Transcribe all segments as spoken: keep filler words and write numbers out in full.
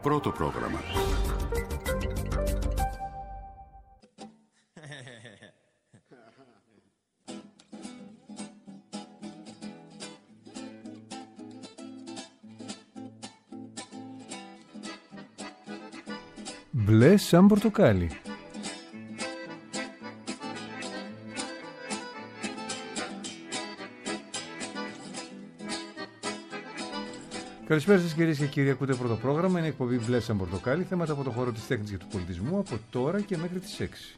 Πρώτο πρόγραμμα. Μπλε σαν πορτοκάλι. Καλησπέρα σας κυρίες και κύριοι, ακούτε πρώτο πρόγραμμα, είναι εκπομπή Μπλε σαν πορτοκάλι, θέματα από το χώρο της τέχνης και του πολιτισμού από τώρα και μέχρι τις έξι.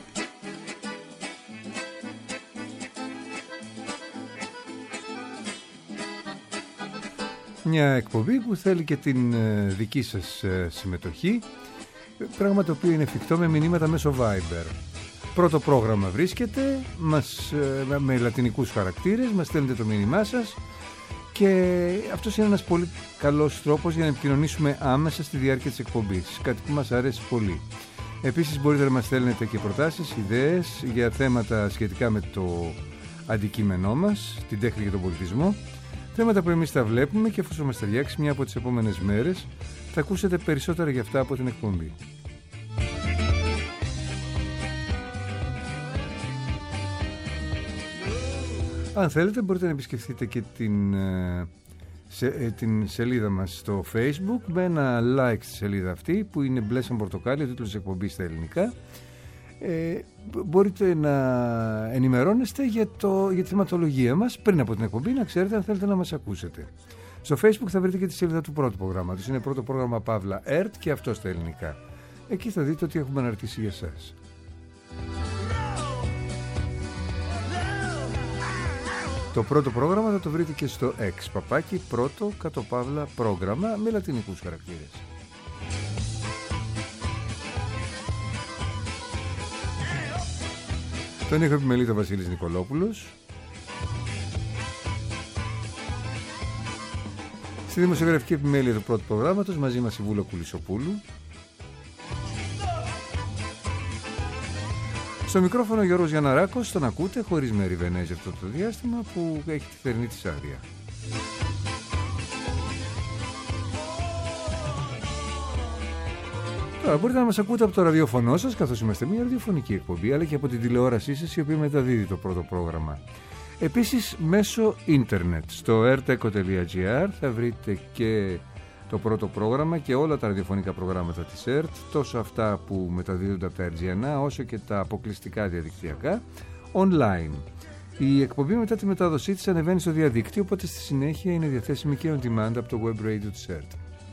Μια εκπομπή που θέλει και την ε, δική σας ε, συμμετοχή, πράγμα το οποίο είναι εφικτό με μηνύματα μέσω Viber. Πρώτο πρόγραμμα βρίσκεται, μας, ε, με λατινικούς χαρακτήρες, μας στέλνετε το μήνυμά σας και αυτός είναι ένας πολύ καλός τρόπος για να επικοινωνήσουμε άμεσα στη διάρκεια της εκπομπής, κάτι που μας αρέσει πολύ. Επίσης μπορείτε να μας στέλνετε και προτάσεις, ιδέες για θέματα σχετικά με το αντικείμενό μας, την τέχνη και τον πολιτισμό. Θέματα που εμείς τα βλέπουμε και εφόσον μας ταιριάξει μια από τις επόμενες μέρες θα ακούσετε περισσότερα για αυτά από την εκπομπή. Αν θέλετε μπορείτε να επισκεφτείτε και την, σε, την σελίδα μας στο Facebook με ένα like στη σελίδα αυτή που είναι Μπλε σαν πορτοκάλι, ο τίτλος της εκπομπής στα ελληνικά. Ε, μπορείτε να ενημερώνεστε για, το, για τη θεματολογία μας πριν από την εκπομπή, να ξέρετε αν θέλετε να μας ακούσετε. Στο Facebook θα βρείτε και τη σελίδα του πρώτου προγράμματος, είναι πρώτο πρόγραμμα Παύλα ΕΡΤ και αυτό στα ελληνικά. Εκεί θα δείτε ότι έχουμε αναρτήσει για εσάς. Το πρώτο πρόγραμμα θα το βρείτε και στο X, παπάκι πρώτο κατ' Παύλα πρόγραμμα με λατινικούς χαρακτήρες. Τον έχω επιμελείται ο Βασίλης Νικολόπουλος. Στη δημοσιογραφική επιμέλεια του πρώτου προγράμματος μαζί μας η Βούλα Κουλισσοπούλου. Στο μικρόφωνο Γιώργος Γιανναράκος, τον ακούτε χωρίς Μέρη Βενέζη αυτό το διάστημα που έχει τη θερινή της άδεια. Τώρα μπορείτε να μας ακούτε από το ραδιοφωνό σας, καθώς είμαστε μια ραδιοφωνική εκπομπή, αλλά και από την τηλεόρασή σας η οποία μεταδίδει το πρώτο πρόγραμμα. Επίσης μέσω ίντερνετ στο ερτεκο τελεία τζι άρ θα βρείτε και το πρώτο πρόγραμμα και όλα τα ραδιοφωνικά προγράμματα της ΕΡΤ, τόσο αυτά που μεταδίδονται από τα ερτζιανά όσο και τα αποκλειστικά διαδικτυακά online. Η εκπομπή μετά τη μετάδοσή της ανεβαίνει στο διαδίκτυο, οπότε στη συνέχεια είναι διαθέσιμη και on demand από το web radio της ΕΡΤ.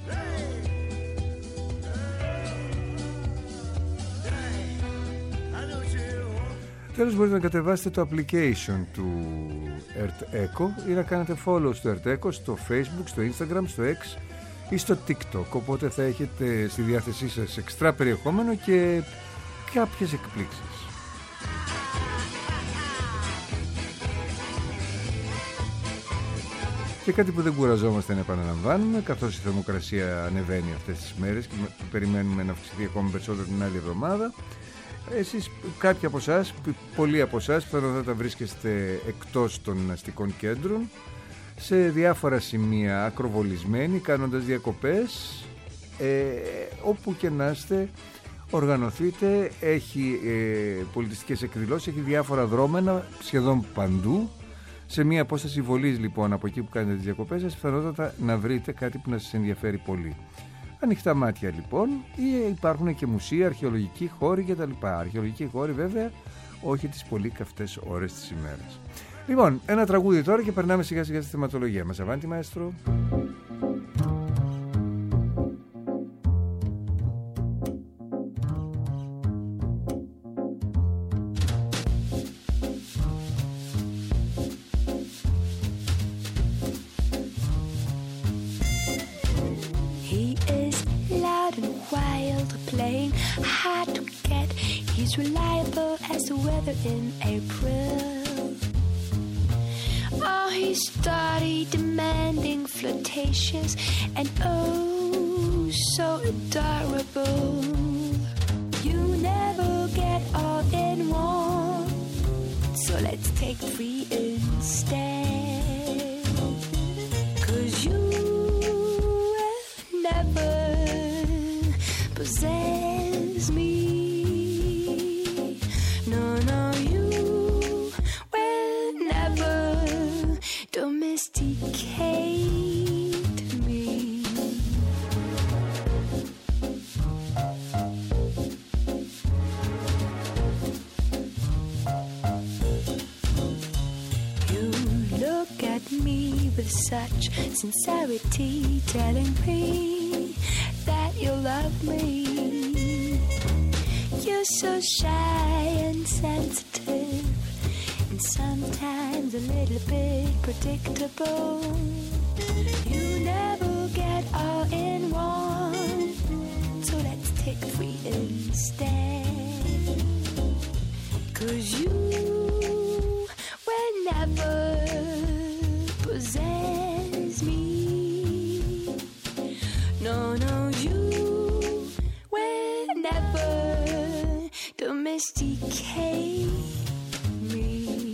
Τέλος μπορείτε να κατεβάσετε το application του ERTECO ή να κάνετε follow στο ERTECO, στο Facebook, στο Instagram, στο X ή στο TikTok, οπότε θα έχετε στη διάθεσή σας εξτρά περιεχόμενο και κάποιες εκπλήξεις. Και κάτι που δεν κουραζόμαστε να επαναλαμβάνουμε, καθώς η θερμοκρασία ανεβαίνει αυτές τις μέρες και περιμένουμε να αυξηθεί ακόμα περισσότερο την άλλη εβδομάδα. Εσείς, κάποιοι από εσάς, πολλοί από εσάς πιθανότατα βρίσκεστε εκτός των αστικών κέντρων, σε διάφορα σημεία ακροβολισμένοι, κάνοντας διακοπές, ε, όπου και να είστε, οργανωθείτε, έχει ε, πολιτιστικές εκδηλώσεις, έχει διάφορα δρόμενα σχεδόν παντού. Σε μια απόσταση βολής λοιπόν από εκεί που κάνετε τις διακοπές σας, πιθανότατα να βρείτε κάτι που να σας ενδιαφέρει πολύ. Ανοιχτά μάτια λοιπόν, ή υπάρχουν και μουσεία, αρχαιολογικοί χώροι κτλ. Αρχαιολογικοί χώροι βέβαια, όχι τις πολύ καυτές ώρες της ημέρας. Λοιπόν, ένα τραγούδι τώρα και περνάμε σιγά σιγά στη θεματολογία μας. Αβάντι μαέστρο. Reliable as the weather in April. Oh, he's steady, demanding, flirtatious, and oh, so adorable. You never get all in one, so let's take three instead. 'Cause you will never possess me. No, no, you will never domesticate me. You look at me with such sincerity, telling me that you love me. You're so shy and sensitive, and sometimes a little bit predictable. You never get all in one, so let's take three instead. 'Cause you will never possess me. No, no, you will never domesticate me.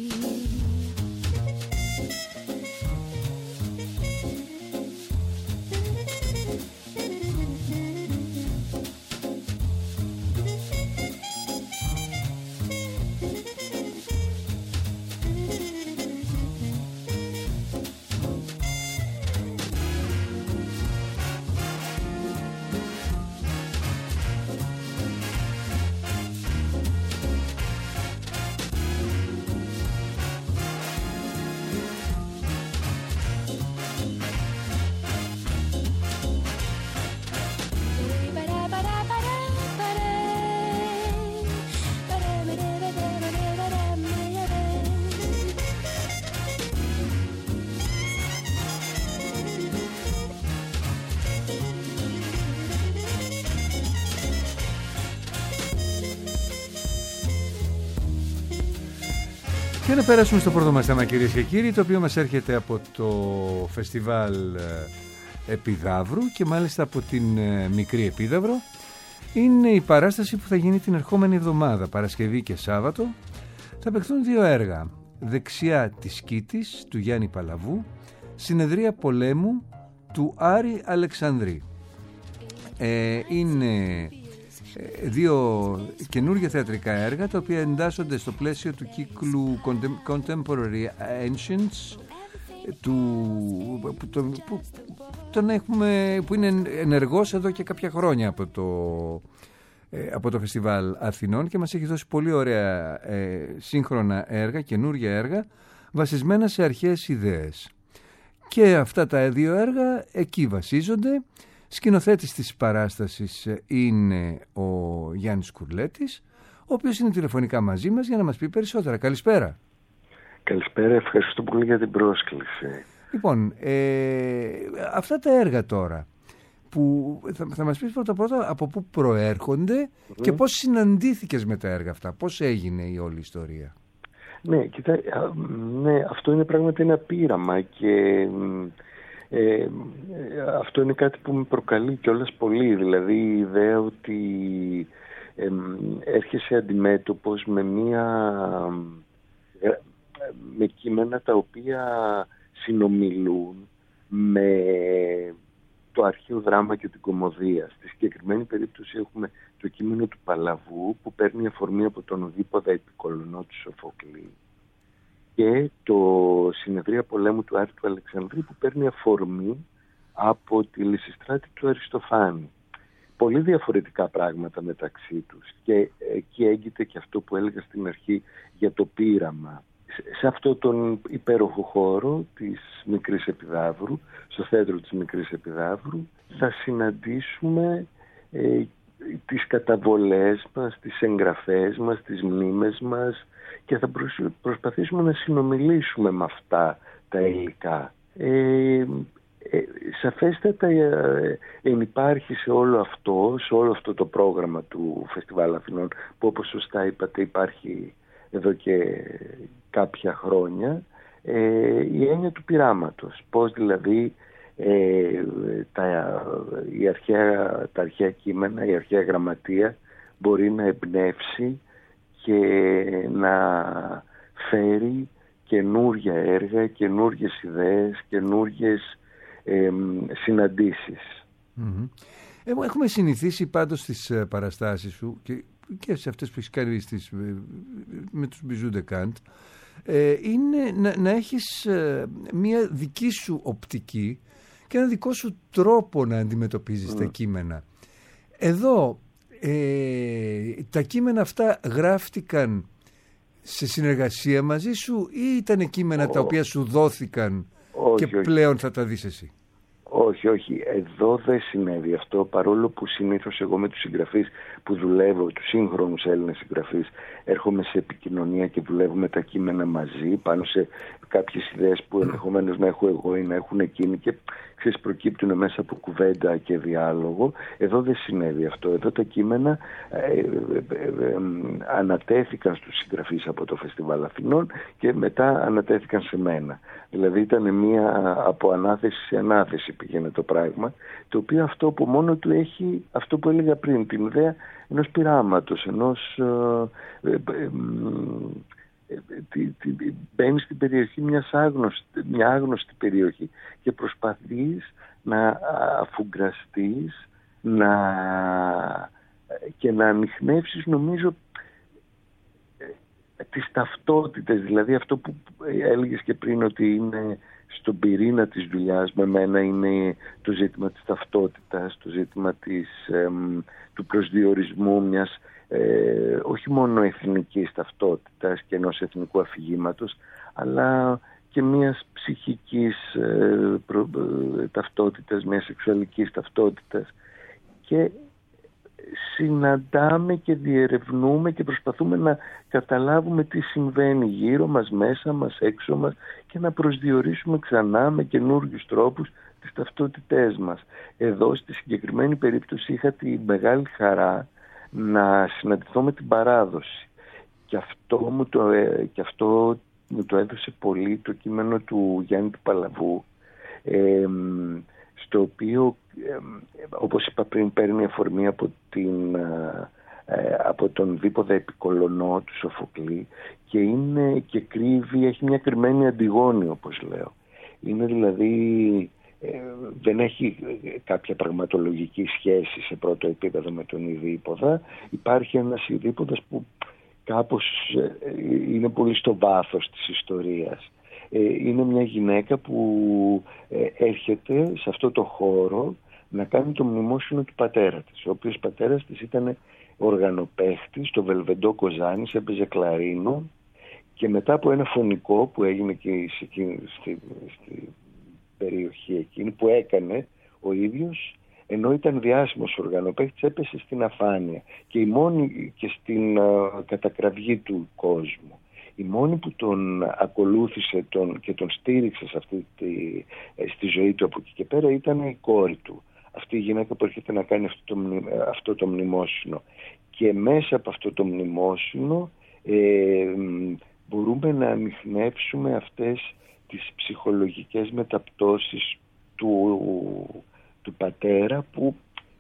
Και να περάσουμε στο πρώτο μας θέμα, κυρίες και κύριοι, το οποίο μας έρχεται από το φεστιβάλ Επιδαύρου και μάλιστα από την Μικρή Επίδαυρο. Είναι η παράσταση που θα γίνει την ερχόμενη εβδομάδα, Παρασκευή και Σάββατο. Θα παιχθούν δύο έργα. Δεξιά της Κήτης του Γιάννη Παλαβού, Συνεδρία Πολέμου του Άρη Αλεξανδρή. Ε, είναι δύο καινούργια θεατρικά έργα, τα οποία εντάσσονται στο πλαίσιο του κύκλου Contemporary Ancients, του, που, τον, που, τον έχουμε, που είναι ενεργός εδώ και κάποια χρόνια από το, ε, από το Φεστιβάλ Αθηνών, και μας έχει δώσει πολύ ωραία ε, σύγχρονα έργα, καινούργια έργα, βασισμένα σε αρχαίες ιδέες. Και αυτά τα δύο έργα εκεί βασίζονται. Σκηνοθέτης της παράστασης είναι ο Γιάννης Κουρλέτης, ο οποίος είναι τηλεφωνικά μαζί μας για να μας πει περισσότερα. Καλησπέρα. Καλησπέρα, ευχαριστώ πολύ για την πρόσκληση. Λοιπόν, ε, αυτά τα έργα τώρα, που θα, θα μας πεις πρώτα πρώτα από πού προέρχονται mm. και πώς συναντήθηκες με τα έργα αυτά, πώς έγινε η όλη ιστορία. Ναι, κοιτά, ναι, αυτό είναι πράγματι ένα πείραμα και... Ε, αυτό είναι κάτι που με προκαλεί κιόλας πολύ, δηλαδή η ιδέα ότι ε, έρχεσαι αντιμέτωπος με μία με κείμενα τα οποία συνομιλούν με το αρχαίο δράμα και την κωμωδία. Στη συγκεκριμένη περίπτωση έχουμε το κείμενο του Παλαβού που παίρνει αφορμή από τον οδήποδα επικολονό του Σοφοκλή, και το Συνεδρία Πολέμου του Άρη του Αλεξανδρή που παίρνει αφορμή από τη Λυσιστράτη του Αριστοφάνη. Πολύ διαφορετικά πράγματα μεταξύ τους, και εκεί έγκυται και αυτό που έλεγα στην αρχή για το πείραμα. Σε αυτό τον υπέροχο χώρο της Μικρής Επιδαύρου, στο θέατρο της Μικρής Επιδαύρου, θα συναντήσουμε ε, τις καταβολές μας, τις εγγραφές μας, τις μνήμες μας, και θα προσπαθήσουμε να συνομιλήσουμε με αυτά τα υλικά. Ε, ε, σαφέστατα ε, ενυπάρχει σε όλο αυτό, σε όλο αυτό το πρόγραμμα του Φεστιβάλ Αθηνών, που όπως σωστά είπατε υπάρχει εδώ και κάποια χρόνια, ε, η έννοια του πειράματος. Πώς δηλαδή ε, τα, η αρχαία, τα αρχαία κείμενα, η αρχαία γραμματεία μπορεί να εμπνεύσει και να φέρει καινούργια έργα, καινούργιες ιδέες, καινούργιες ε, συναντήσεις. Mm-hmm. Έχουμε συνηθίσει πάντως στις παραστάσεις σου και, και σε αυτές που έχεις κάνει στις, με τους Bijou de Kant, ε, είναι να, να έχεις ε, μια δική σου οπτική και ένα δικό σου τρόπο να αντιμετωπίζεις mm. τα κείμενα. Εδώ ε, τα κείμενα αυτά γράφτηκαν σε συνεργασία μαζί σου ή ήταν κείμενα oh. τα οποία σου δόθηκαν oh, και όχι, πλέον όχι. θα τα δεις εσύ? Όχι, όχι. Εδώ δεν συνέβη αυτό, παρόλο που συνήθως εγώ με τους συγγραφείς που δουλεύω, τους σύγχρονους Έλληνες συγγραφείς, έρχομαι σε επικοινωνία και δουλεύουμε τα κείμενα μαζί πάνω σε κάποιες ιδέες που ενδεχομένως να έχω εγώ ή να έχουν εκείνοι και ξέρεις, προκύπτουν μέσα από κουβέντα και διάλογο. Εδώ δεν συνέβη αυτό. Εδώ τα κείμενα ε, ε, ε, ε, ανατέθηκαν στους συγγραφείς από το Φεστιβάλ Αθηνών και μετά ανατέθηκαν σε μένα. Δηλαδή ήταν μία από ανάθεση σε ανάθεση πήγαινε το πράγμα, το οποίο αυτό από μόνο του έχει αυτό που έλεγα πριν, την ιδέα ενός πειράματος, ενός ε, ε, ε, ε, μπαίνεις στην περιοχή μιας άγνωστη, μια άγνωστη περιοχή και προσπαθείς να αφουγκραστείς να, και να ανιχνεύσεις νομίζω τις ταυτότητες, δηλαδή αυτό που έλεγες και πριν ότι είναι στον πυρήνα της δουλειάς με μένα είναι το ζήτημα της ταυτότητας, το ζήτημα της, εμ, του προσδιορισμού μιας ε, όχι μόνο εθνικής ταυτότητας και ενός εθνικού αφηγήματος, αλλά και μιας ψυχικής ε, προ, ε, ταυτότητας, μιας σεξουαλικής ταυτότητας και συναντάμε και διερευνούμε και προσπαθούμε να καταλάβουμε τι συμβαίνει γύρω μας, μέσα μας, έξω μας και να προσδιορίσουμε ξανά με καινούργιους τρόπους τις ταυτότητές μας. Εδώ στη συγκεκριμένη περίπτωση είχα τη μεγάλη χαρά να συναντηθώ με την παράδοση και αυτό μου το, και αυτό μου το έδωσε πολύ το κείμενο του Γιάννη του Παλαβού, ε, στο οποίο, ε, όπως είπα πριν, παίρνει αφορμή από, την, ε, από τον δίποδα Επικολονό του Σοφοκλή και, είναι, και κρύβει, έχει μια κρυμμένη Αντιγόνη, όπως λέω. Είναι δηλαδή, ε, δεν έχει κάποια πραγματολογική σχέση σε πρώτο επίπεδο με τον Ιδίποδα. Υπάρχει ένας Ιδίποδας που κάπως ε, είναι πολύ στο βάθος της ιστορίας. Είναι μια γυναίκα που έρχεται σε αυτό το χώρο να κάνει το μνημόσυνο του πατέρα της, ο οποίος πατέρας της ήταν οργανοπαίχτης στο Βελβεντό Κοζάνης, έπαιζε κλαρίνο και μετά από ένα φωνικό που έγινε και στη, στη, στη περιοχή εκείνη που έκανε ο ίδιος, ενώ ήταν διάσημος οργανοπαίχτης, έπεσε στην αφάνεια και, η μόνη, και στην uh, κατακραυγή του κόσμου. Η μόνη που τον ακολούθησε τον, και τον στήριξε σε αυτή τη, στη ζωή του από εκεί και πέρα ήταν η κόρη του. Αυτή η γυναίκα που έρχεται να κάνει αυτό το, αυτό το μνημόσυνο. Και μέσα από αυτό το μνημόσυνο ε, μπορούμε να ανιχνεύσουμε αυτές τις ψυχολογικές μεταπτώσεις του, του πατέρα που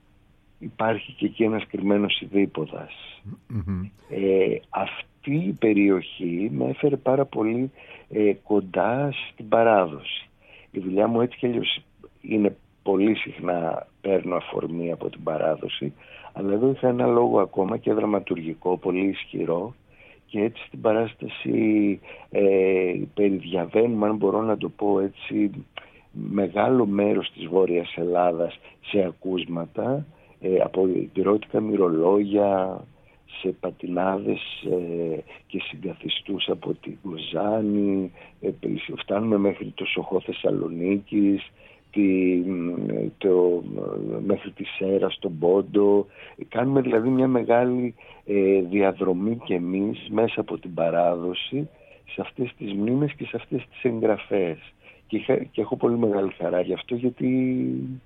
υπάρχει και εκεί ένας κρυμμένος Ιδίποδας. Mm-hmm. Ε, αυτή η περιοχή με έφερε πάρα πολύ ε, κοντά στην παράδοση. Η δουλειά μου έτσι κι αλλιώς είναι πολύ συχνά παίρνω αφορμή από την παράδοση, αλλά εδώ είχα ένα λόγο ακόμα και δραματουργικό πολύ ισχυρό και έτσι στην παράσταση ε, περιδιαβαίνουμε, αν μπορώ να το πω έτσι, μεγάλο μέρος της Βόρειας Ελλάδας σε ακούσματα, ε, από πυρώτικα μυρολόγια, σε πατινάδες ε, και συγκαθιστούς από την Κοζάνη, ε, φτάνουμε μέχρι το Σοχό Θεσσαλονίκης, τη, το, μέχρι τη Σέρα στον Πόντο. Κάνουμε δηλαδή μια μεγάλη ε, διαδρομή και εμείς μέσα από την παράδοση σε αυτές τις μνήμες και σε αυτές τις εγγραφές. Και, είχα, και έχω πολύ μεγάλη χαρά γι' αυτό, γιατί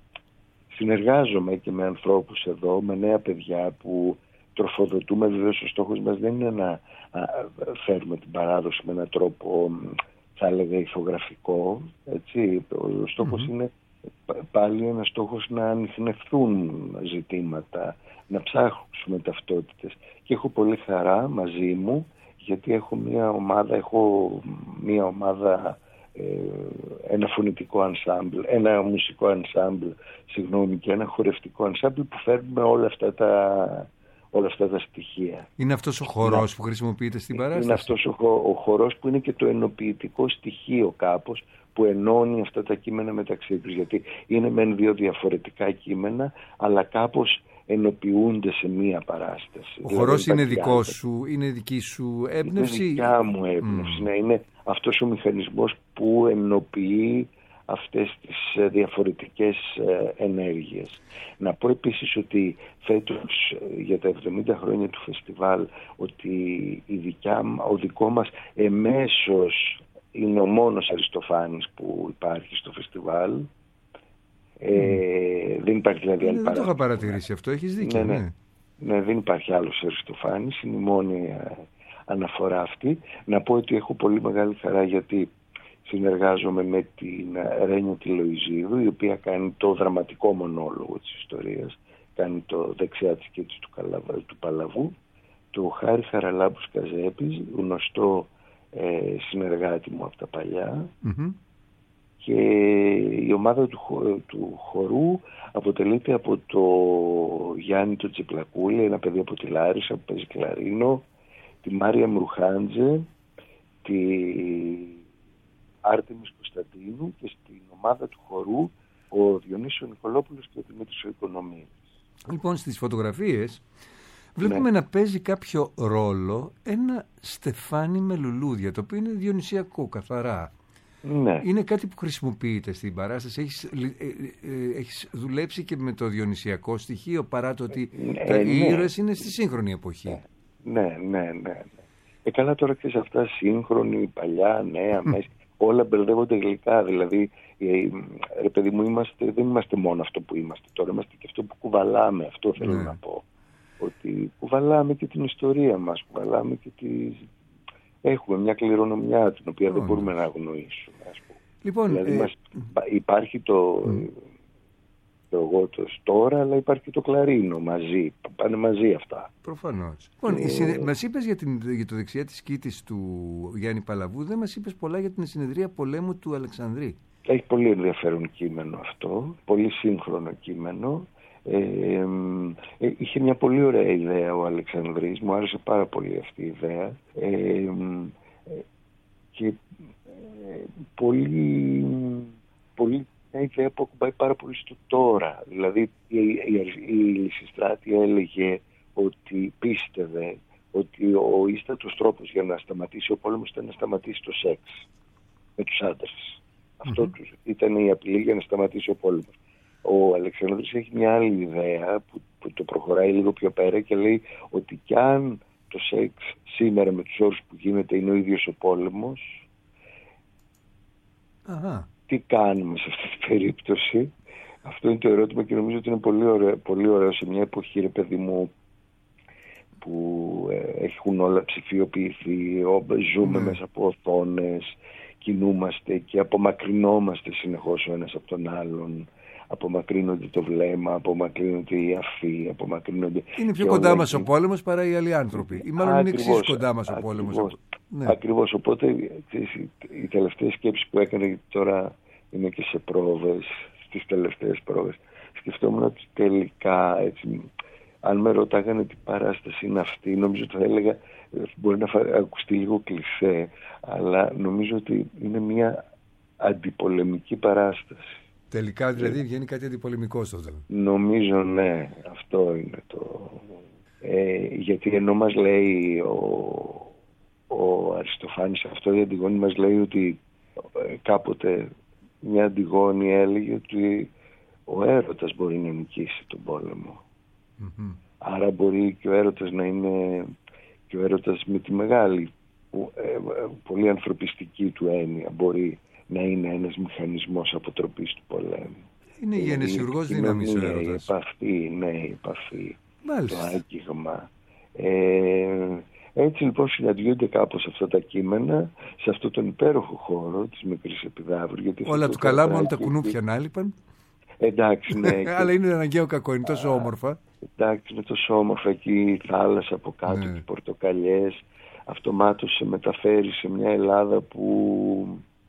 συνεργάζομαι και με ανθρώπους εδώ, με νέα παιδιά που τροφοδοτούμε. Βεβαίως ο στόχος μας δεν είναι να α, φέρουμε την παράδοση με έναν τρόπο, θα έλεγα, ηθογραφικό, έτσι. Ο στόχος mm-hmm. είναι πάλι ένας στόχος να ανιχνευθούν ζητήματα, να ψάχνουμε ταυτότητες. Και έχω πολύ χαρά μαζί μου, γιατί έχω μια ομάδα, έχω μια ομάδα ένα φωνητικό ενσάμπλ, ένα μουσικό ενσάμπλ, συγγνώμη, και ένα χορευτικό ενσάμπλ που φέρνουμε όλα αυτά τα, όλα αυτά τα στοιχεία. Είναι αυτός ο χορός είναι, που χρησιμοποιείται στην παράσταση. Είναι αυτός ο, ο χορός που είναι και το ενοποιητικό στοιχείο κάπως, που ενώνει αυτά τα κείμενα μεταξύ τους. Γιατί είναι μεν δύο διαφορετικά κείμενα, αλλά κάπως ενοποιούνται σε μία παράσταση. Ο χορός είναι δικό σου, είναι δική σου έμπνευση? Είναι δικιά μου έμπνευση. Mm. Ναι, είναι αυτός ο μηχανισμός που ενοποιεί αυτές τις διαφορετικές ενέργειες. Να πω επίσης ότι φέτος για τα εβδομήντα χρόνια του φεστιβάλ, ότι η δικιά, ο δικό μας εμέσως είναι ο μόνος Αριστοφάνης που υπάρχει στο φεστιβάλ. Ε, mm. Δεν υπάρχει δηλαδή άλλη. Δεν το είχα παρατηρήσει αυτό, έχεις δίκιο. Ναι, ναι. Ναι. Ναι, δεν υπάρχει άλλος Αριστοφάνης, είναι η μόνη αναφορά αυτή. Να πω ότι έχω πολύ μεγάλη χαρά γιατί συνεργάζομαι με την Ρένια τη Λοϊζίδου, η οποία κάνει το δραματικό μονόλογο της ιστορίας, κάνει το δεξιά της σκέψης του, του Παλαβού, το Χάρη Χαραλάμπους Καζέπης, γνωστό ε, συνεργάτη μου από τα παλιά, mm-hmm. και η ομάδα του, του χορού αποτελείται από το Γιάννη το Τσιπλακούλη, ένα παιδί από τη Λάρισα που παίζει κλαρίνο, τη Μάρια Μρουχάντζε, τη Άρτεμις Κωνσταντίνου, και στην ομάδα του χορού ο Διονύσης Νικολόπουλος και ο Δημήτρης ο Οικονομίδης. Λοιπόν, στις φωτογραφίες βλέπουμε ναι. να παίζει κάποιο ρόλο ένα στεφάνι με λουλούδια, το οποίο είναι διονυσιακό καθαρά. Ναι. Είναι κάτι που χρησιμοποιείται στην παράσταση. Έχεις, ε, ε, έχεις δουλέψει και με το διονυσιακό στοιχείο, παρά το ότι ναι, τα, οι ναι. ήρωες είναι στη σύγχρονη εποχή. Ναι, ναι, ναι. ναι. Ε, καλά, τώρα και σε αυτά σύγχρονη, παλιά, νέα, μέση, όλα μπερδεύονται γλυκά. Δηλαδή, ε, ρε παιδί μου, είμαστε, δεν είμαστε μόνο αυτό που είμαστε τώρα, είμαστε και αυτό που κουβαλάμε. Αυτό θέλω ναι. να πω. Ότι κουβαλάμε και την ιστορία μας, κουβαλάμε και τις... Έχουμε μια κληρονομιά την οποία oh, δεν μπορούμε ναι. να αγνοήσουμε. Ας πούμε. Λοιπόν, δηλαδή ε... μας, υπάρχει το, mm. το εγώ το τώρα, αλλά υπάρχει και το κλαρίνο μαζί. Πάνε μαζί αυτά. Προφανώς. Λοιπόν, ε... συνε... μας είπες για, την... για το δεξιά της σκήτης του Γιάννη Παλαβού, δεν μας είπες πολλά για την συνεδρία πολέμου του Αλεξανδρή. Έχει πολύ ενδιαφέρον κείμενο αυτό, πολύ σύγχρονο κείμενο. Ε, ε, είχε μια πολύ ωραία ιδέα ο Αλεξανδρής, μου άρεσε πάρα πολύ αυτή η ιδέα, ε, ε, και ε, πολύ, πολύ μια ιδέα που ακουμπάει πάρα πολύ στο τώρα. Δηλαδή η, η, η Λυσιστράτη έλεγε ότι πίστευε ότι ο ίστατος τρόπος για να σταματήσει ο πόλεμος ήταν να σταματήσει το σεξ με τους άντρες. Mm-hmm. Αυτό τους ήταν η απειλή για να σταματήσει ο πόλεμος. Ο Αλεξανδρής έχει μια άλλη ιδέα που, που το προχωράει λίγο πιο πέρα και λέει ότι κι αν το σεξ σήμερα με τους όρους που γίνεται είναι ο ίδιος ο πόλεμος, Αχα. τι κάνουμε σε αυτή την περίπτωση? Αυτό είναι το ερώτημα και νομίζω ότι είναι πολύ ωραίο, πολύ ωραίο σε μια εποχή, ρε παιδί μου, που ε, έχουν όλα ψηφιοποιηθεί, ζούμε mm. μέσα από οθόνες, κινούμαστε και απομακρυνόμαστε συνεχώς ο ένας από τον άλλον. Απομακρύνονται το βλέμμα, απομακρύνονται οι αφοί, απομακρύνονται... Είναι πιο κοντά όλα... μας ο πόλεμος παρά οι άλλοι άνθρωποι. Ή μάλλον είναι εξής κοντά μας ο πόλεμος. Ακριβώς, ναι. ακριβώς. Οπότε οι τελευταίες σκέψεις που έκανε, τώρα είναι και σε πρόβες, στις τελευταίες πρόβες, σκεφτόμουν ότι τελικά, έτσι, αν με ρωτάγανε τι παράσταση είναι αυτή, νομίζω ότι θα έλεγα, μπορεί να ακουστεί λίγο κλισέ, αλλά νομίζω ότι είναι μια αντιπολεμική παράσταση. Τελικά δηλαδή βγαίνει κάτι αντιπολεμικό στο τέλος. Νομίζω ναι, αυτό είναι το... Ε, γιατί ενώ μας λέει ο, ο Αριστοφάνης αυτό, η Αντιγόνη μας λέει ότι ε, κάποτε μια Αντιγόνη έλεγε ότι ο έρωτας μπορεί να νικήσει τον πόλεμο. Mm-hmm. Άρα μπορεί και ο έρωτας να είναι και ο έρωτας με τη μεγάλη ε, ε, πολύ ανθρωπιστική του έννοια μπορεί να είναι ένας μηχανισμός αποτροπής του πολέμου. Είναι γενεσιουργός δύναμης ο έρωτας. Η επαφή, ναι, η επαφή. Μάλιστα. Το άγγιγμα. Ε, έτσι λοιπόν συναντιούνται κάπως αυτά τα κείμενα σε αυτόν τον υπέροχο χώρο της Μικρής Επιδαύρου. Γιατί όλα του καλά, μόνο τα κουνούπια να λείπαν. Εντάξει, ναι. Αλλά είναι αναγκαίο κακό, είναι τόσο όμορφα. Εντάξει, είναι τόσο όμορφα εκεί η θάλασσα από κάτω, ναι. Οι πορτοκαλιές. Αυτομάτως σε μεταφέρει σε μια Ελλάδα που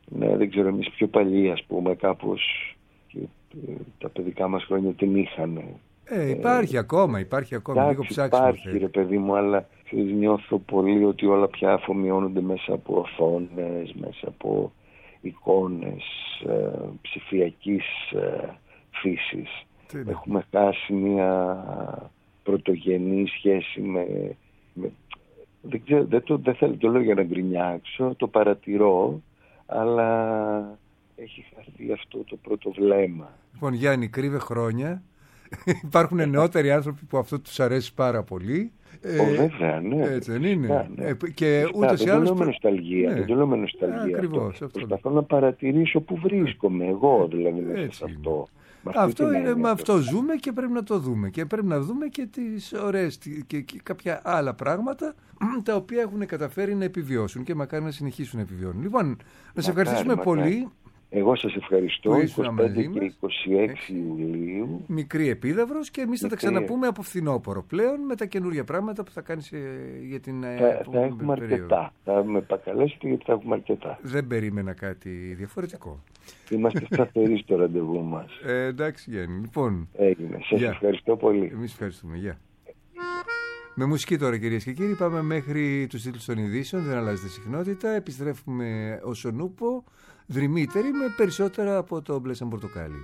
Ναι, δεν ξέρω, εμείς πιο παλιοί, ας πούμε, κάπως και, ε, τα παιδικά μας χρόνια την είχαν. Ε, υπάρχει ε, ακόμα, υπάρχει ακόμα. Εντάξει, λίγο ψάξιμο. Υπάρχει θέλει. Ρε παιδί μου, αλλά νιώθω πολύ ότι όλα πια αφομοιώνονται μέσα από οθόνες, μέσα από εικόνες ε, ψηφιακής ε, φύσης. Τι Έχουμε χάσει μια πρωτογενή σχέση με... με δεν, ξέρω, δεν, το, δεν θέλω το λέω για να γκρινιάξω, το παρατηρώ, αλλά έχει χαθεί αυτό το πρώτο βλέμμα. Λοιπόν, Γιάννη, κρύβε χρόνια. Υπάρχουν νεότεροι άνθρωποι που αυτό τους αρέσει πάρα πολύ. Ε, oh, βέβαια, ναι. Έτσι δεν είναι. Φυσικά, ναι. Ε, και Φυσικά, ούτως ή άλλως... Δεν το λέω με νοσταλγία. Ναι. Δεν το λέω με νοσταλγία. Ακριβώς, αυτό. Προσπαθώ να παρατηρήσω που βρίσκομαι εγώ, δηλαδή, μέσα σε αυτό. Αυτό είναι, με αυτό ζούμε και πρέπει να το δούμε. Και πρέπει να δούμε και τις ωραίες και, και κάποια άλλα πράγματα τα οποία έχουν καταφέρει να επιβιώσουν και μακάρι να συνεχίσουν να επιβιώνουν. Λοιπόν, να σε ευχαριστήσουμε μακάρι. πολύ. Εγώ σας ευχαριστώ. είκοσι πέντε και είκοσι έξι Ιουλίου. Μικρή επίδαυρος και εμείς θα τα ξαναπούμε από φθινόπωρο πλέον με τα καινούργια πράγματα που θα κάνεις για την θα, θα έχουμε περίοδο. Αρκετά. Θα με επακαλέσετε γιατί θα έχουμε αρκετά. Δεν περίμενα κάτι διαφορετικό. Είμαστε σταθεροί στο ραντεβού μας. Ε, εντάξει Γιάννη. Λοιπόν, έγινε. Σας yeah. ευχαριστώ πολύ. Εμείς ευχαριστούμε. Γεια. Yeah. Με μουσική τώρα κυρίες και κύριοι πάμε μέχρι τους τίτλους των ειδήσεων. Δεν αλλάζεται συχνότητα. Επιστρέφουμε ως ο Νούπο. Δρυμύτερη με περισσότερα από το μπλε σαν πορτοκάλι.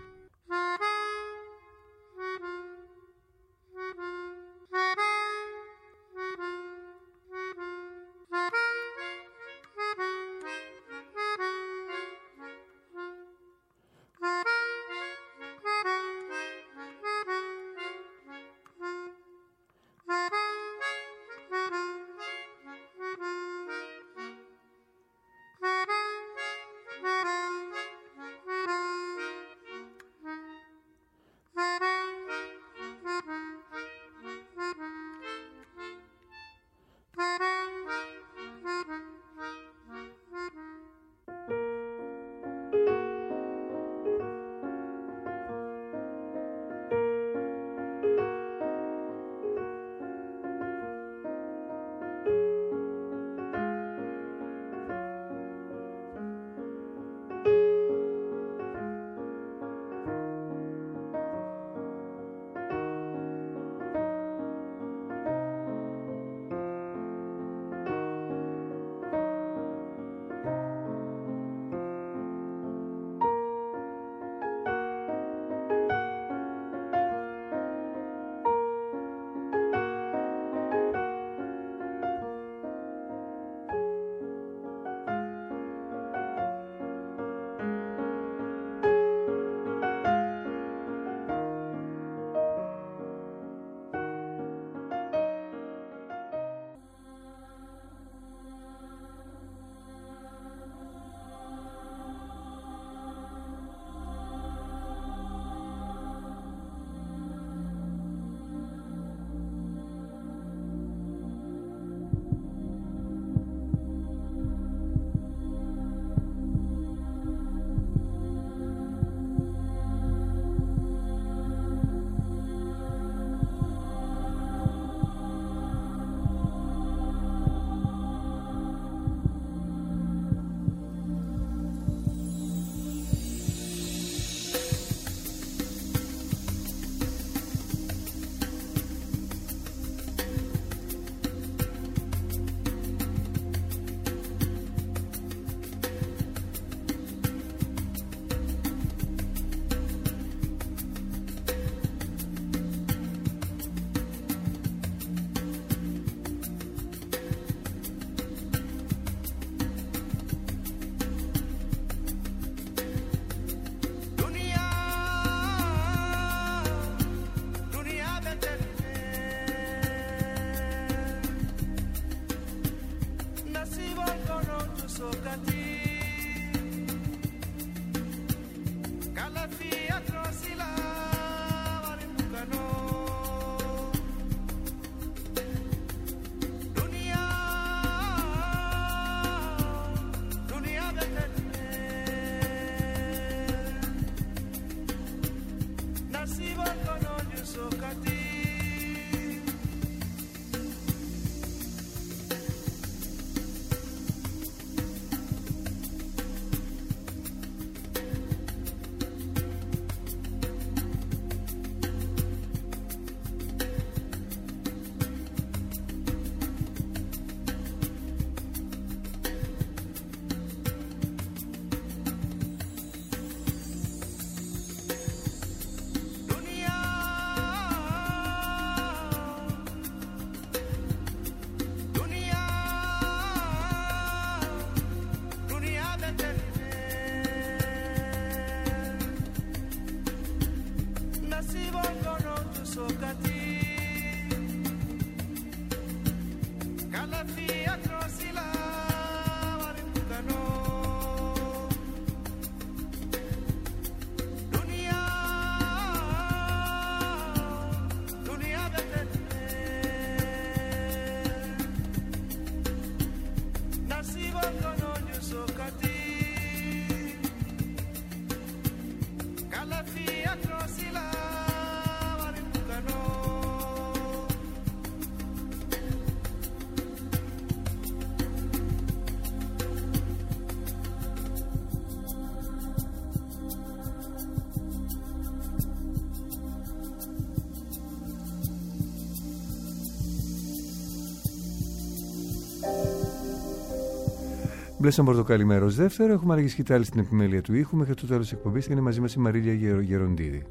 Μπλέσαν Πορτοκάλι μέρος δεύτερο. Έχουμε Άργη Σκητάλη στην επιμέλεια του ήχου μέχρι το τέλος της εκπομπής και είναι μαζί μας η Μαρίλια Γερο, Γεροντίδη.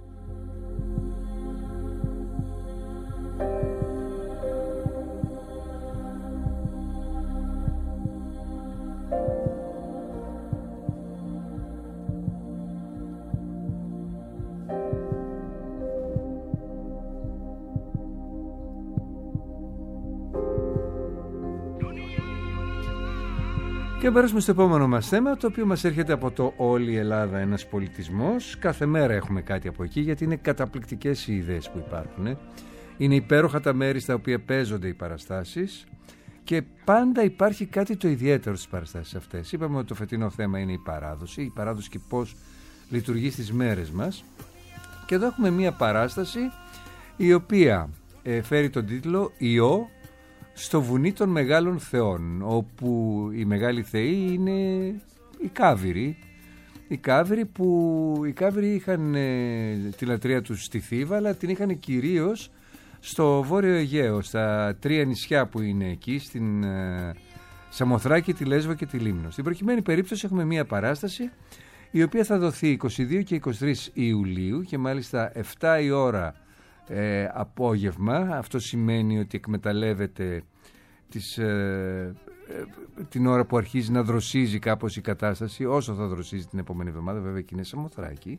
Και περάσουμε στο επόμενο μας θέμα, το οποίο μας έρχεται από το «Όλη η Ελλάδα ένας πολιτισμός». Κάθε μέρα έχουμε κάτι από εκεί, γιατί είναι καταπληκτικές οι ιδέες που υπάρχουν. Είναι υπέροχα τα μέρη στα οποία παίζονται οι παραστάσεις και πάντα υπάρχει κάτι το ιδιαίτερο στις παραστάσεις αυτές. Είπαμε ότι το φετινό θέμα είναι η παράδοση, η παράδοση και πώς λειτουργεί στις μέρες μας. Και εδώ έχουμε μία παράσταση η οποία ε, φέρει τον τίτλο «Ιώ στο βουνί των μεγάλων θεών», όπου οι μεγάλοι θεοί είναι οι Κάβυροι. Οι Κάβυροι που οι Κάβυροι είχαν ε, τη λατρεία τους στη Θήβα, αλλά την είχαν κυρίως στο Βόρειο Αιγαίο, στα τρία νησιά που είναι εκεί, στην ε, Σαμοθράκη, τη Λέσβο και τη Λίμνο. Στην προκειμένη περίπτωση έχουμε μία παράσταση η οποία θα δοθεί είκοσι δύο και είκοσι τρεις Ιουλίου και μάλιστα επτά η ώρα Ε, απόγευμα. Αυτό σημαίνει ότι εκμεταλλεύεται τις, ε, ε, την ώρα που αρχίζει να δροσίζει κάπως η κατάσταση, όσο θα δροσίζει την επόμενη εβδομάδα, βέβαια και είναι Σαμοθράκη,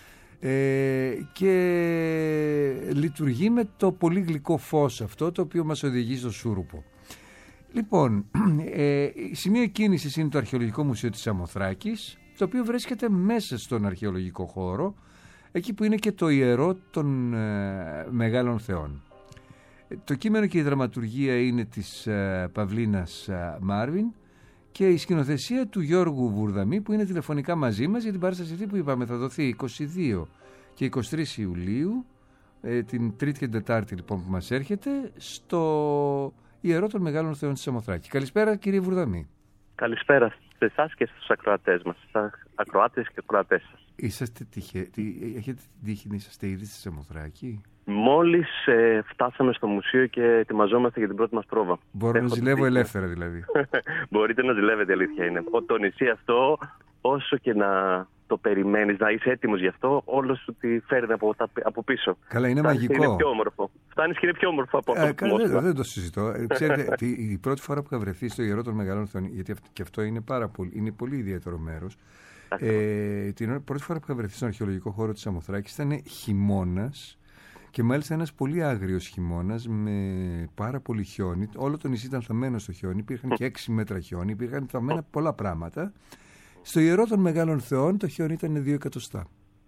ε, και λειτουργεί με το πολύ γλυκό φως αυτό, το οποίο μας οδηγεί στο Σούρουπο. Λοιπόν, ε, σημείο κίνησης είναι το Αρχαιολογικό Μουσείο της Σαμοθράκης, το οποίο βρίσκεται μέσα στον αρχαιολογικό χώρο, εκεί που είναι και το ιερό των ε, μεγάλων θεών. Το κείμενο και η δραματουργία είναι της ε, Παυλίνας ε, Μάρβιν και η σκηνοθεσία του Γιώργου Βουρδαμή, που είναι τηλεφωνικά μαζί μας για την παράσταση αυτή που είπαμε θα δοθεί είκοσι δύο και είκοσι τρεις Ιουλίου, ε, την Τρίτη και την Τετάρτη λοιπόν που μας έρχεται, στο ιερό των μεγάλων θεών της Σαμοθράκη. Καλησπέρα κύριε Βουρδαμή. Καλησπέρα σε εσάς και στους ακροατές μας, στους ακροάτες και ακροατές σας. Είσαστε τυχε... Έχετε την τύχη να είσαστε ήδη στη Σαμοθράκη? Μόλις ε, φτάσαμε στο μουσείο και ετοιμαζόμαστε για την πρώτη μας πρόβα. Μπορώ Έχω να ζηλεύω ελεύθερα δηλαδή. Μπορείτε να ζηλεύετε, αλήθεια είναι. Το νησί αυτό, όσο και να το περιμένεις, να είσαι έτοιμος γι' αυτό, όλο σου τη φέρνει από, από πίσω. Καλά, είναι Φτάνεις μαγικό. Και είναι πιο όμορφο. Φτάνεις και είναι πιο όμορφο από αυτό. Ε, καλά, δεν, δεν το συζητώ. Ξέρετε, η πρώτη φορά που είχα βρεθεί στο ιερό των μεγάλων θεών, γιατί και αυτό είναι, πάρα πολύ, είναι πολύ ιδιαίτερο μέρος. Ε, την πρώτη φορά που είχα βρεθεί στον αρχαιολογικό χώρο της Σαμοθράκης ήταν χειμώνας. Και μάλιστα ένας πολύ άγριος χειμώνας με πάρα πολύ χιόνι. Όλο το νησί ήταν θαμμένο στο χιόνι. Υπήρχαν και έξι μέτρα χιόνι. Υπήρχαν θαμμένα πολλά πράγματα. Στο ιερό των μεγάλων θεών το χιόνι ήταν δύο εκατοστά.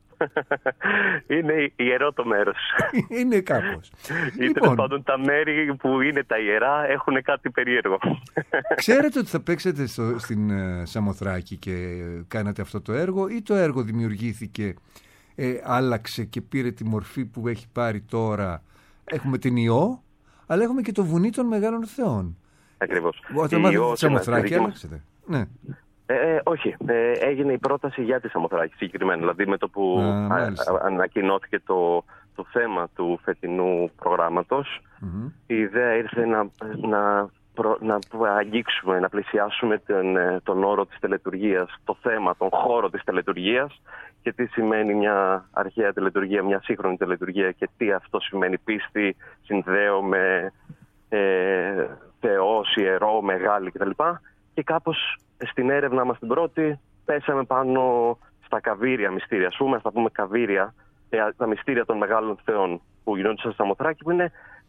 Είναι ιερό το μέρος. Είναι κάπως. Ή λοιπόν, τέλος πάντων τα μέρη που είναι τα ιερά έχουν κάτι περίεργο. Ξέρετε ότι θα παίξετε στο, στην uh, Σαμοθράκη και κάνατε αυτό το έργο, ή το έργο δημιουργήθηκε, ε, άλλαξε και πήρε τη μορφή που έχει πάρει τώρα? Έχουμε την Ιώ, αλλά έχουμε και το βουνί των μεγάλων θεών. Ακριβώς. Όταν μάθετε τη Σαμοθράκη άλλαξετε? Ναι. Ε, όχι, ε, έγινε η πρόταση για τη Σαμοθράκη συγκεκριμένα. Δηλαδή με το που α, α, ανακοινώθηκε το, το θέμα του φετινού προγράμματος, mm-hmm. η ιδέα ήρθε να, να, προ, να αγγίξουμε, να πλησιάσουμε τον, τον όρο της τελετουργίας, το θέμα, τον χώρο της τελετουργίας και τι σημαίνει μια αρχαία τελετουργία, μια σύγχρονη τελετουργία και τι αυτό σημαίνει πίστη, συνδέω με ε, θεός, ιερό, μεγάλη κτλ. Και κάπως στην έρευνα μας την πρώτη πέσαμε πάνω στα καβύρια μυστήρια, ας πούμε, ας τα πούμε καβύρια, τα μυστήρια των μεγάλων θεών που γινόντουσαν στα Σαμοθράκη, που είναι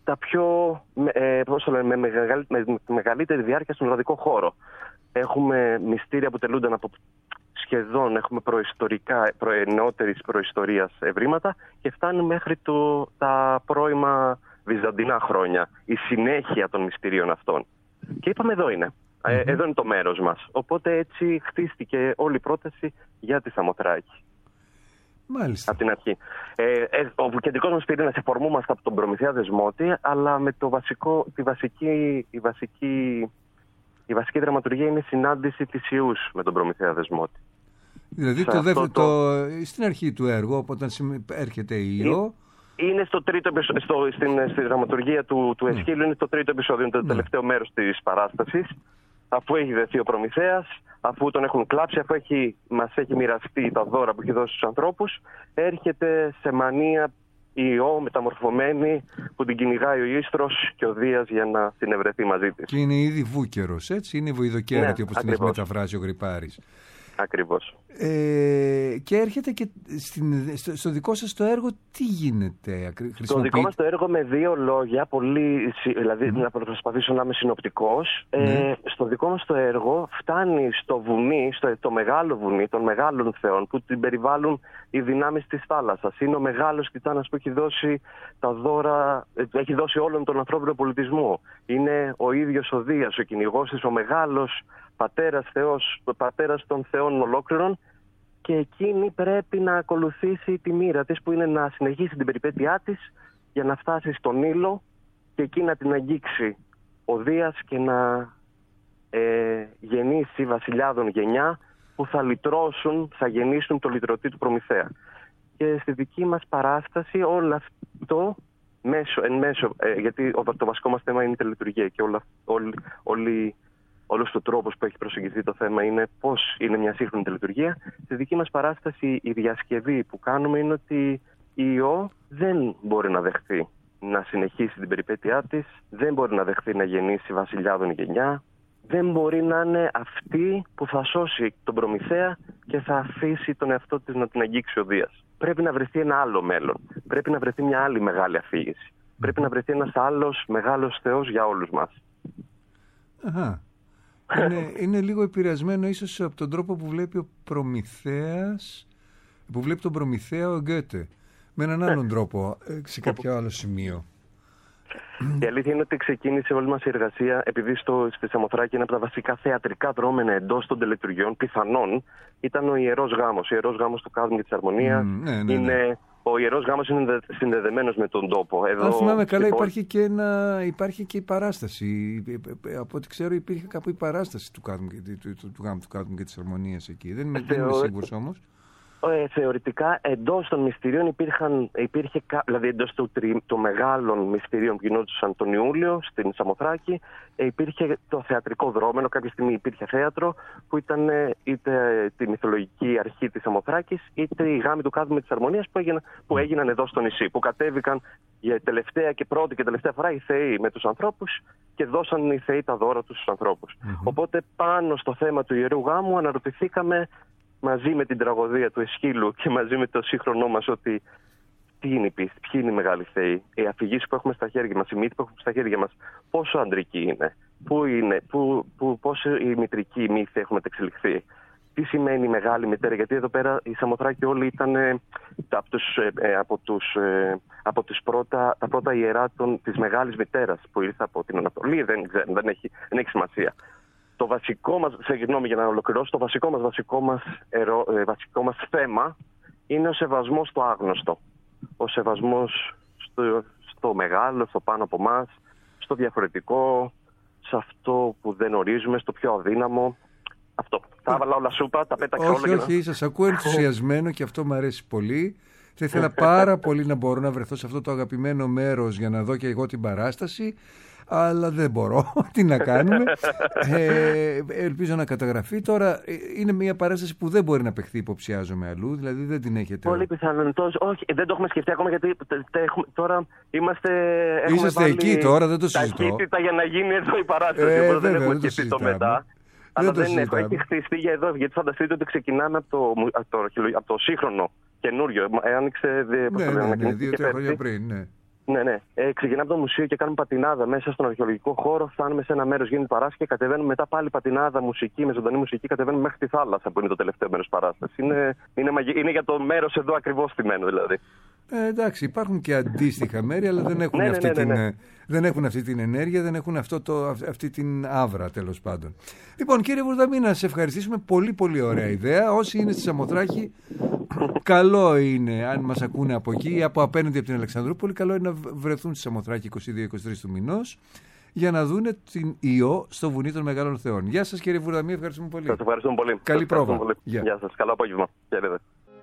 τα πιο, ε, πώς το λένε, με, μεγαλ, με, με μεγαλύτερη διάρκεια στον ροδικό χώρο. Έχουμε μυστήρια που τελούνταν από σχεδόν, έχουμε προϊστορικά, προ, νεότερης προϊστορίας ευρήματα και φτάνουν μέχρι το, τα πρώιμα βυζαντινά χρόνια, η συνέχεια των μυστηρίων αυτών. Και είπαμε εδώ είναι, mm-hmm. ε, εδώ είναι το μέρος μας. Οπότε έτσι χτίστηκε όλη η πρόταση για τη Σαμοθράκη. Μάλιστα. Από την αρχή. Ε, ε, ο κεντρικός μας πυρήνας εφορμούμαστε από τον Προμηθέα Δεσμότη, αλλά με το βασικό, τη βασική, η, βασική, η βασική δραματουργία είναι η συνάντηση της Ιούς με τον Προμηθέα Δεσμότη. Δηλαδή το δεύτερο, το... Το, στην αρχή του έργου, όταν έρχεται η Ιώ... Είναι στο τρίτο, στο, στην, στη δραματουργία του, του Εσχύλου, mm. είναι το τρίτο επεισόδιο, είναι το mm. τελευταίο μέρος της παράστασης. Αφού έχει δεθεί ο Προμηθέας, αφού τον έχουν κλάψει, αφού έχει, μας έχει μοιραστεί τα δώρα που έχει δώσει στους ανθρώπους, έρχεται σε μανία η Ιώ μεταμορφωμένη που την κυνηγάει ο Ίστρος και ο Δίας για να συνευρεθεί μαζί της. Και είναι ήδη βούκερος, έτσι, είναι βοηδοκέρατη, ναι, όπως την έχει μεταφράσει ο Γρυπάρης. Ακριβώς. Ε, και έρχεται και στην, στο, στο δικό σας το έργο τι γίνεται? Στο δικό μας το έργο με δύο λόγια, πολύ, δηλαδή mm. να προσπαθήσω να είμαι συνοπτικός. Mm. Ε, στο δικό μας το έργο φτάνει στο βουνί, στο το μεγάλο βουνί των μεγάλων θεών που την περιβάλλουν οι δυνάμεις της θάλασσας. Είναι ο μεγάλος τιτάνας που έχει δώσει τα δώρα, έχει δώσει όλον τον ανθρώπινο πολιτισμό. Είναι ο ίδιος ο Δίας, ο κυνηγός της, ο μεγάλος πατέρας θεός, πατέρας των θεών ολόκληρων, και εκείνη πρέπει να ακολουθήσει τη μοίρα της που είναι να συνεχίσει την περιπέτειά της για να φτάσει στον Ήλο και εκεί να την αγγίξει ο Δίας και να ε, γεννήσει βασιλιάδων γενιά που θα λυτρώσουν, θα γεννήσουν το λυτρωτή του Προμηθέα. Και στη δική μας παράσταση όλο αυτό μέσω, εν μέσω, ε, γιατί το βασικό μας θέμα είναι η τελετουργία και όλα, όλοι, όλοι όλος ο τρόπος που έχει προσεγγιστεί το θέμα είναι πώς είναι μια σύγχρονη τελετουργία. Στη δική μας παράσταση η διασκευή που κάνουμε είναι ότι η Ιώ δεν μπορεί να δεχθεί να συνεχίσει την περιπέτειά της, δεν μπορεί να δεχθεί να γεννήσει βασιλιάδων γενιά, δεν μπορεί να είναι αυτή που θα σώσει τον Προμηθέα και θα αφήσει τον εαυτό της να την αγγίξει ο Δίας. Πρέπει να βρεθεί ένα άλλο μέλλον, πρέπει να βρεθεί μια άλλη μεγάλη αφήγηση, πρέπει να βρεθεί ένας άλλος μεγάλος θεός για όλους μας. Αχα. Είναι, είναι λίγο επηρεασμένο ίσως από τον τρόπο που βλέπει ο Προμηθέας, που βλέπει τον Προμηθέα ο Γκέτε, με έναν άλλον τρόπο, σε κάποιο άλλο σημείο. Η αλήθεια είναι ότι ξεκίνησε όλη μας η εργασία, επειδή στο, στη Σαμοθράκη ένα από τα βασικά θεατρικά δρόμενα εντός των τελετουργιών, πιθανόν, ήταν ο Ιερός Γάμος. Ο Ιερός Γάμος του Κάδμου και της Αρμονίας. Mm, ναι, ναι, ναι. Είναι... Ο Ιερός Γάμος είναι συνδεδεμένος με τον τόπο. Εδώ, αν θυμάμαι καλά, λοιπόν, υπάρχει, και ένα, υπάρχει και η παράσταση. Από ό,τι ξέρω υπήρχε κάπου η παράσταση του, Κάδμου, του, του, του Γάμου του Κάδμου και της Αρμονίας εκεί. Δεν είμαι, Θεω... είμαι σίγουρος όμως. Ε, θεωρητικά εντός των μυστηρίων υπήρχαν, υπήρχε, δηλαδή εντός των, των μεγάλων μυστηρίων που γινόντουσαν τον Ιούλιο στην Σαμοθράκη, ε, υπήρχε το θεατρικό δρόμενο. Κάποια στιγμή υπήρχε θέατρο που ήταν είτε τη μυθολογική αρχή της Σαμοθράκης είτε οι γάμοι του Κάδμου με της Αρμονίας που, έγιναν, που έγιναν εδώ στο νησί, που κατέβηκαν για τελευταία και πρώτη και τελευταία φορά οι θεοί με τους ανθρώπους και δώσαν οι θεοί τα δώρα τους στους ανθρώπους. Mm-hmm. Οπότε πάνω στο θέμα του Ιερού Γάμου αναρωτηθήκαμε μαζί με την τραγωδία του Εσχύλου και μαζί με το σύγχρονό μας ότι τι είναι η πίστη, ποιοι είναι οι μεγάλοι θεοί, οι αφηγήσεις που έχουμε στα χέρια μας, οι μύθοι που έχουμε στα χέρια μας, πόσο αντρικοί είναι, πού είναι, πού, πού, πόσο οι μητρικοί μύθοι έχουν εξελιχθεί, τι σημαίνει η μεγάλη μητέρα, γιατί εδώ πέρα οι Σαμοθράκοι όλοι ήταν ε, από, τους, ε, από, τους, ε, από τους πρώτα, τα πρώτα ιερά των, της μεγάλης μητέρας που ήρθε από την Ανατολή, δεν, δεν, δεν, έχει, δεν έχει σημασία. Το βασικό μας, συγγνώμη για να ολοκληρώσω, το βασικό μας, βασικό μας, ερω, ε, βασικό μας θέμα είναι ο σεβασμός στο άγνωστο. Ο σεβασμός στο, στο μεγάλο, στο πάνω από μας, στο διαφορετικό, σε αυτό που δεν ορίζουμε, στο πιο αδύναμο. Αυτό. Τα έβαλα όλα σούπα, τα πέταξα όλα. Όχι, όχι, να... σας ακούω ενθουσιασμένο και αυτό μου αρέσει πολύ. Θα ήθελα πάρα πολύ να μπορώ να βρεθώ σε αυτό το αγαπημένο μέρος για να δω και εγώ την παράσταση. Αλλά δεν μπορώ. Τι να κάνουμε. ε, ελπίζω να καταγραφεί. Τώρα είναι μια παράσταση που δεν μπορεί να παιχθεί, υποψιάζομαι, αλλού. Δηλαδή δεν την έχετε. Πολύ πιθανόν. Όχι, δεν το έχουμε σκεφτεί ακόμα γιατί τώρα είμαστε. Είσαστε εκεί τώρα, δεν το συζητώ. Ταχύτητα για να γίνει εδώ η παράσταση. Ε, βέβαια, δεν έχουμε σκεφτεί το μετά. Αλλά δεν, δεν έχω. Έχει χτιστεί για εδώ. Γιατί φανταστείτε ότι ξεκινάμε από το, από το, από το σύγχρονο καινούριο. Άνοιξε. Ναι, ναι, ναι, δύο-τρία χρόνια πριν. Ναι. Ναι, ναι. Ε, ξεκινάμε από το μουσείο και κάνουμε πατινάδα μέσα στον αρχαιολογικό χώρο. Φτάνουμε σε ένα μέρος, γίνεται παράσταση και κατεβαίνουμε μετά πάλι πατινάδα, μουσική, με ζωντανή μουσική. Κατεβαίνουμε μέχρι τη θάλασσα που είναι το τελευταίο μέρος παράσταση. Είναι, είναι, μαγι... είναι για το μέρος εδώ ακριβώς στημένο δηλαδή. Ε, εντάξει, υπάρχουν και αντίστοιχα μέρη, αλλά δεν έχουν, ναι, αυτή, ναι, ναι, ναι, ναι. Την, δεν έχουν αυτή την ενέργεια, δεν έχουν αυτό το, αυτή την άβρα τέλος πάντων. Λοιπόν, κύριε Βουρδαμή, να σε ευχαριστήσουμε. Πολύ πολύ ωραία ιδέα. Όσοι είναι στη Σαμοθράκη, καλό είναι, αν μας ακούνε από εκεί ή από απέναντι από την Αλεξανδρούπολη, καλό είναι να βρεθούν στη Σαμοθράκη είκοσι δύο είκοσι τρεις του μηνός για να δούνε την Ιω στο βουνί των Μεγάλων Θεών. Γεια σας, κύριε Βουρδαμή, ευχαριστούμε πολύ. Σας ευχαριστούμε πολύ. Καλή πρόβα. Πολύ. Γεια. Γεια σας, καλό απόγευμα. Γεια.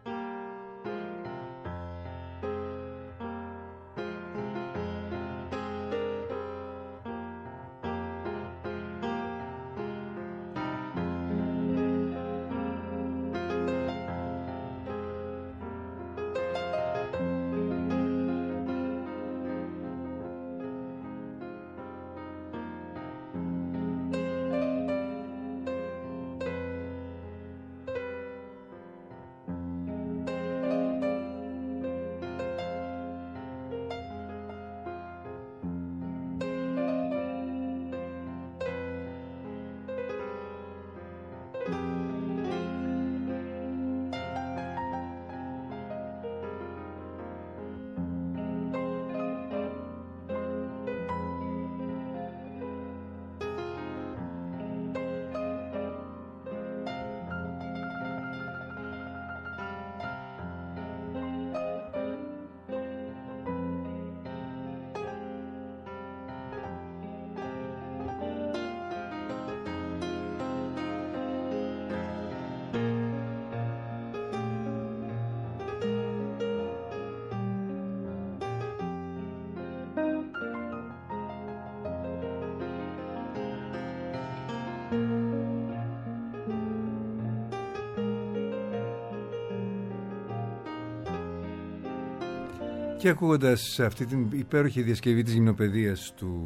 Και ακούγοντας αυτή την υπέροχη διασκευή της γυμνοπαιδείας του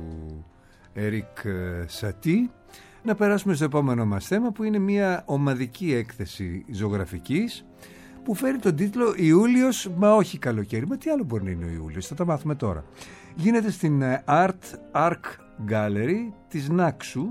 Ερικ Σατί, να περάσουμε στο επόμενο μας θέμα, που είναι μια ομαδική έκθεση ζωγραφικής που φέρει τον τίτλο «Ιούλιος, μα όχι καλοκαίρι». Μα τι άλλο μπορεί να είναι ο Ιούλιος, θα τα μάθουμε τώρα. Γίνεται στην Art Arc Gallery της Νάξου.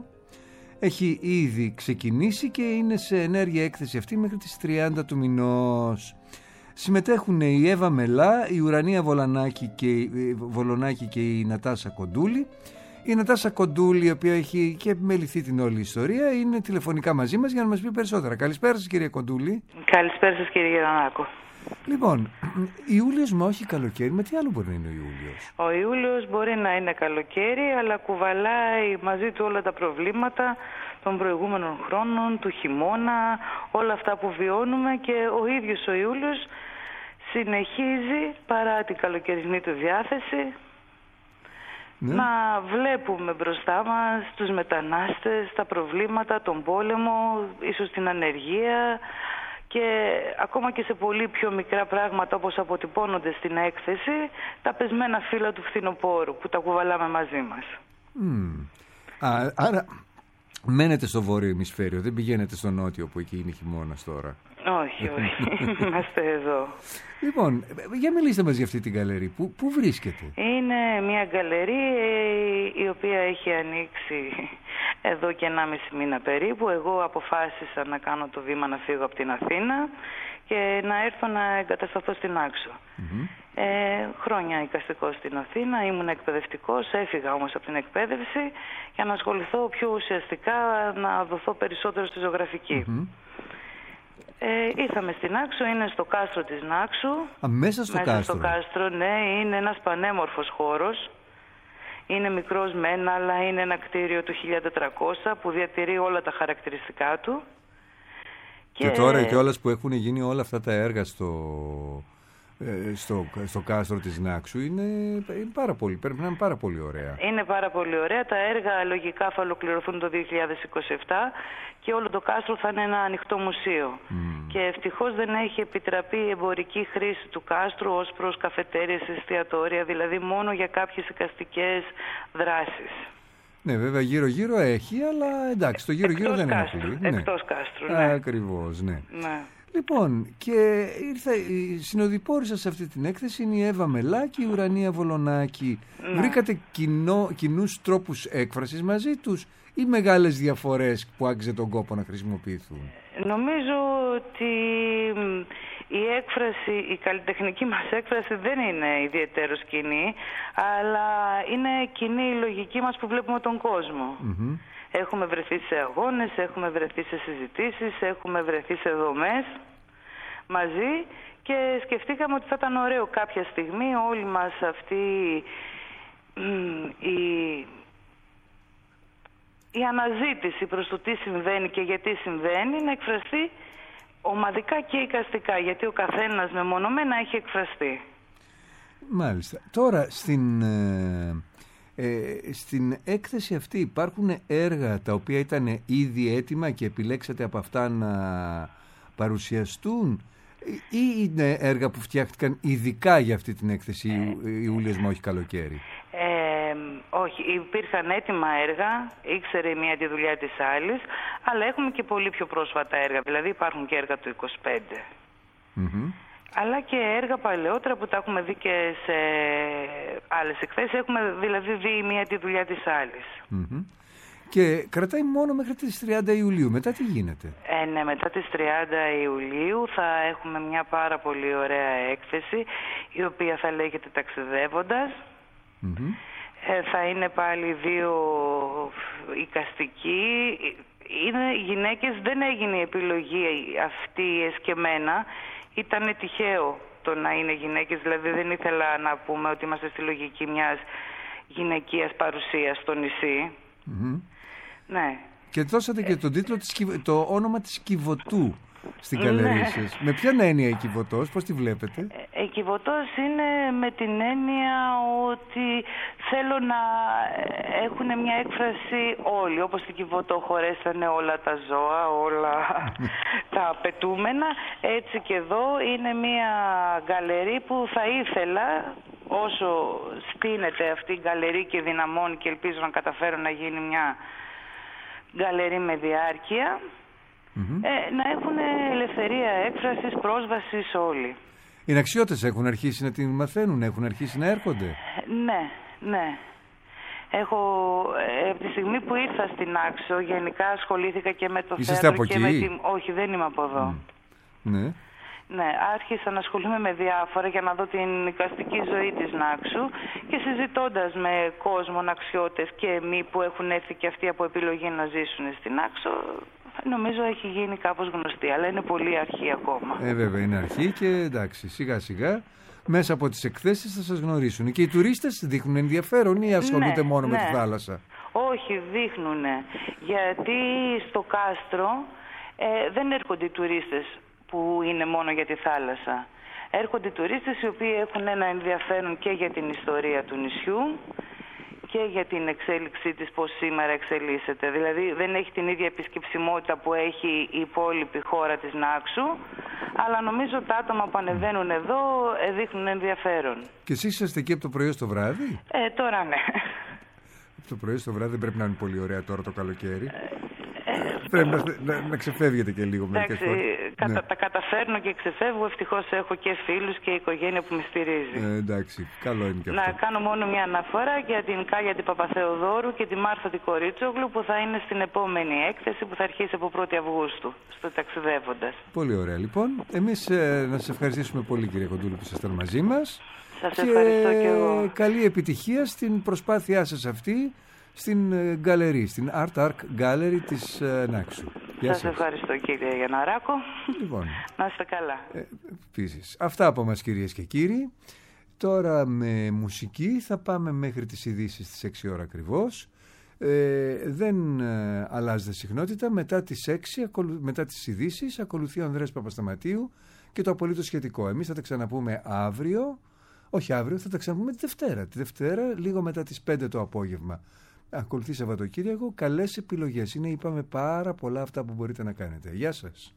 Έχει ήδη ξεκινήσει και είναι σε ενέργεια έκθεση αυτή μέχρι τις τριάντα του μηνός. Συμμετέχουν η Εύα Μελά, η Ουρανία Βολανάκη και, η Βολονάκη και η Νατάσα Κοντούλη. Η Νατάσα Κοντούλη, η οποία έχει και επιμεληθεί την όλη ιστορία, είναι τηλεφωνικά μαζί μας για να μας πει περισσότερα. Καλησπέρα σας, κυρία Κοντούλη. Καλησπέρα σας, κύριε Γερανάκο. Λοιπόν, Ιούλιος μα όχι καλοκαίρι, με τι άλλο μπορεί να είναι ο Ιούλιος? Ο Ιούλιος μπορεί να είναι καλοκαίρι, αλλά κουβαλάει μαζί του όλα τα προβλήματα των προηγούμενων χρόνων, του χειμώνα, όλα αυτά που βιώνουμε, και ο ίδιος ο Ιούλιος συνεχίζει παρά την καλοκαιρινή του διάθεση, ναι, να βλέπουμε μπροστά μας τους μετανάστες, τα προβλήματα, τον πόλεμο, ίσως την ανεργία, και ακόμα και σε πολύ πιο μικρά πράγματα όπως αποτυπώνονται στην έκθεση, τα πεσμένα φύλλα του φθινοπόρου που τα κουβαλάμε μαζί μας. Mm. Α, άρα μένετε στο βόρειο ημισφαίριο, δεν πηγαίνετε στο νότιο που εκεί είναι χειμώνας τώρα? Όχι, όχι. Είμαστε εδώ. Λοιπόν, για μιλήστε μας για αυτή την γκαλερί. Πού, πού βρίσκεται? Είναι μια γκαλερί η οποία έχει ανοίξει εδώ και ενάμιση μήνα περίπου. Εγώ αποφάσισα να κάνω το βήμα να φύγω από την Αθήνα και να έρθω να εγκατασταθώ στην Άξο. Mm-hmm. Ε, χρόνια εικαστικός στην Αθήνα, ήμουν εκπαιδευτικός, έφυγα όμως από την εκπαίδευση για να ασχοληθώ πιο ουσιαστικά, να δοθώ περισσότερο στη ζωγραφική. Mm-hmm. Ε, ήρθαμε στην Άξο, είναι στο κάστρο της Νάξου. Α, μέσα στο μέσα κάστρο. στο κάστρο, ναι, είναι ένας πανέμορφος χώρος. Είναι μικρός μεν, αλλά είναι ένα κτίριο του χίλια τετρακόσια που διατηρεί όλα τα χαρακτηριστικά του. Και, και τώρα κιόλας που έχουν γίνει όλα αυτά τα έργα στο, στο, στο κάστρο της Νάξου, είναι, είναι πάρα πολύ, πρέπει να είναι πάρα πολύ ωραία. Είναι πάρα πολύ ωραία. Τα έργα λογικά θα ολοκληρωθούν το δύο χιλιάδες είκοσι επτά και όλο το κάστρο θα είναι ένα ανοιχτό μουσείο. Mm. Και ευτυχώς δεν έχει επιτραπεί η εμπορική χρήση του κάστρου ως προς καφετέριες, εστιατόρια, δηλαδή μόνο για κάποιες εικαστικές δράσεις. Ναι, βέβαια γύρω-γύρω έχει, αλλά εντάξει, το γύρω-γύρω δεν κάστρου, έχει. Εκτός ναι. κάστρου, ναι. Ακριβώς, ναι. ναι. Λοιπόν, και ήρθε, η συνοδοιπόρησα σε αυτή την έκθεση είναι η Εύα Μελά και η Ουρανία Βολονάκη. Ναι. Βρήκατε κοινό, κοινούς τρόπους έκφρασης μαζί τους ή μεγάλες διαφορές που άξιζε τον κόπο να χρησιμοποιηθούν? Νομίζω ότι η έκφραση, η καλλιτεχνική μας έκφραση δεν είναι ιδιαίτερος κοινή, αλλά είναι κοινή η λογική μας που βλέπουμε τον κόσμο. Mm-hmm. Έχουμε βρεθεί σε αγώνες, έχουμε βρεθεί σε συζητήσεις, έχουμε βρεθεί σε δομές μαζί και σκεφτήκαμε ότι θα ήταν ωραίο κάποια στιγμή όλοι μας αυτή η, η αναζήτηση προς το τι συμβαίνει και γιατί συμβαίνει να εκφραστεί ομαδικά και εικαστικά, γιατί ο καθένας μεμονωμένα έχει εκφραστεί. Μάλιστα. Τώρα στην... Ε... Ε, στην έκθεση αυτή υπάρχουν έργα τα οποία ήταν ήδη έτοιμα και επιλέξατε από αυτά να παρουσιαστούν ή είναι έργα που φτιάχτηκαν ειδικά για αυτή την έκθεση ε, Ιούλιος μα όχι καλοκαίρι? Ε, όχι, υπήρχαν έτοιμα έργα, ήξερε η μία τη δουλειά της άλλης, αλλά έχουμε και πολύ πιο πρόσφατα έργα, δηλαδή υπάρχουν και έργα του είκοσι πέντε. Mm-hmm. Αλλά και έργα παλαιότερα που τα έχουμε δει και σε άλλες εκθέσεις. Έχουμε δηλαδή δει η μία τη δουλειά της άλλης. Mm-hmm. Και κρατάει μόνο μέχρι τις τριάντα Ιουλίου. Μετά τι γίνεται? Ε, ναι, μετά τις τριάντα Ιουλίου θα έχουμε μια πάρα πολύ ωραία έκθεση, η οποία θα λέγεται Ταξιδεύοντας. Mm-hmm. Ε, θα είναι πάλι δύο εικαστικοί. Είναι γυναίκες, δεν έγινε η επιλογή αυτή εσκεμμένα. Ήτανε τυχαίο το να είναι γυναίκες, δηλαδή δεν ήθελα να πούμε ότι είμαστε στη λογική μιας γυναικείας παρουσίας στο νησί. Mm-hmm. Ναι. Και δώσατε και τον τίτλο, της, το όνομα της Κιβωτού στην καλερί σας. Με ποια έννοια η Κιβωτός, πώς τη βλέπετε? Η Κιβωτός είναι με την έννοια ότι θέλω να έχουν μια έκφραση όλοι. Όπως στην Κιβωτό χωρέσανε όλα τα ζώα, όλα τα απαιτούμενα. Έτσι και εδώ είναι μια γκαλερί που θα ήθελα, όσο στείνεται αυτή η γκαλερί και δυναμώνει και ελπίζω να καταφέρω να γίνει μια γκαλερί με διάρκεια, mm-hmm. ε, να έχουν ελευθερία έκφρασης, πρόσβασης όλοι. Οι ναξιώτες έχουν αρχίσει να την μαθαίνουν, έχουν αρχίσει να έρχονται? Ναι, ναι. Έχω, ε, από τη στιγμή που ήρθα στην Άξο, γενικά ασχολήθηκα και με το Είσαστε θέατρο από και εκεί? με τη... Όχι, δεν είμαι από εδώ. Mm. Ναι. Ναι, άρχισα να ασχολούμαι με διάφορα για να δω την εικαστική ζωή της Νάξου και συζητώντας με κόσμο, ναξιώτες και μη που έχουν έρθει και αυτοί από επιλογή να ζήσουν στην Νάξο, νομίζω έχει γίνει κάπως γνωστή, αλλά είναι πολύ αρχή ακόμα. Ε, βέβαια είναι αρχή και εντάξει, σιγά σιγά μέσα από τις εκθέσεις θα σας γνωρίσουν. Και οι τουρίστες δείχνουν ενδιαφέρον ή ασχολούνται ναι, μόνο ναι. με τη θάλασσα? Όχι, δείχνουν, γιατί στο κάστρο ε, δεν έρχονται οι τουρίστες που είναι μόνο για τη θάλασσα. Έρχονται τουρίστες οι οποίοι έχουν ένα ενδιαφέρον και για την ιστορία του νησιού και για την εξέλιξή της, πώς σήμερα εξελίσσεται. Δηλαδή δεν έχει την ίδια επισκεψιμότητα που έχει η υπόλοιπη χώρα της Νάξου, αλλά νομίζω τα άτομα που ανεβαίνουν εδώ δείχνουν ενδιαφέρον. Και εσείς είσαστε εκεί από το πρωί στο βράδυ? Ε, τώρα ναι. Από το πρωί στο βράδυ δεν πρέπει να είναι πολύ ωραία τώρα το καλοκαίρι? Πρέπει να, να, να ξεφεύγετε και λίγο μερικές φορές. Κατα, ναι. Τα καταφέρνω και ξεφεύγω. Ευτυχώς έχω και φίλους και οικογένεια που με στηρίζει. Ε, εντάξει, καλό είναι και αυτό. Να κάνω μόνο μια αναφορά για την Κάλια την Παπαθεοδόρου και τη Μάρθα την Κορίτσογλου, που θα είναι στην επόμενη έκθεση που θα αρχίσει από πρώτη Αυγούστου, στο Ταξιδεύοντας. Πολύ ωραία λοιπόν. Εμείς ε, να σας ευχαριστήσουμε πολύ, κύριε Κοντούλου, που ήσασταν μαζί μας. Σας ευχαριστώ και εγώ. Καλή επιτυχία στην προσπάθειά σας αυτή στην γκαλερί, στην Art Arc Gallery της uh, Νάξου. Σας, σας ευχαριστώ, κύριε Γιανναράκο. Λοιπόν, να είστε καλά. Ε, επίσης, αυτά από μας, κυρίες και κύριοι. Τώρα με μουσική θα πάμε μέχρι τις ειδήσεις στις έξι ώρα ακριβώς. Ε, δεν ε, αλλάζεται συχνότητα. Μετά τις έξι, μετά τις ειδήσεις, ακολουθεί ο Ανδρέας Παπασταματίου και το απολύτως σχετικό. Εμείς θα τα ξαναπούμε αύριο. Όχι αύριο, θα τα ξαναπούμε τη Δευτέρα. Τη Δευτέρα, λίγο μετά τις πέντε το απόγευμα. Ακολουθεί Σαββατοκύριακο. Καλές επιλογές. Είναι, είπαμε, πάρα πολλά αυτά που μπορείτε να κάνετε. Γεια σας.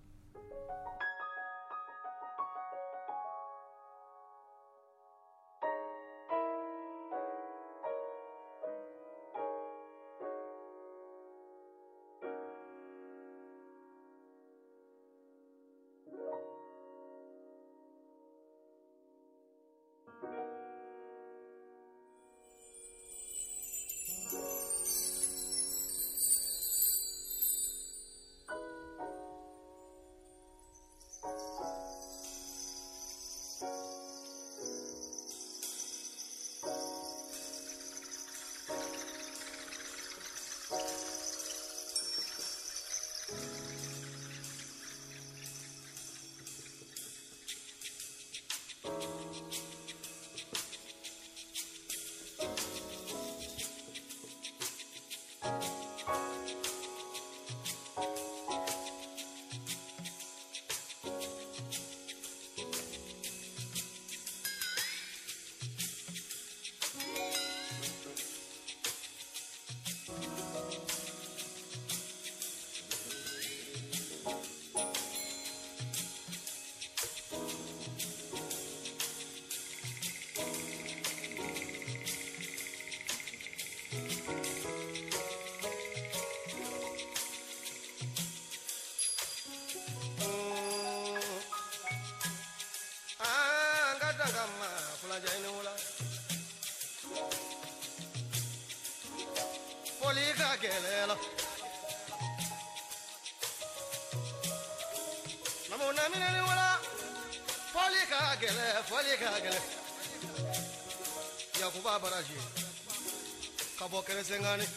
Yakuba Baraji Kabo Keresengani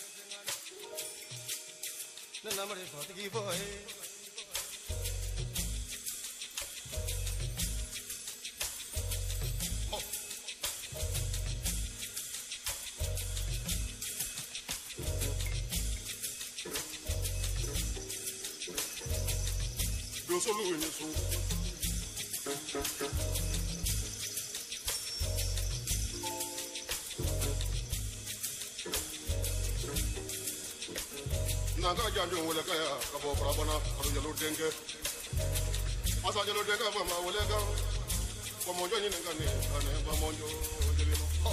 Nanamari Fatiki boy Do solo in so Nanga janjo wala kaya kabo prabana karu jalo denge asa jalo denge ba ma wala ka ko monjo ni ngane ane ba monjo jeli no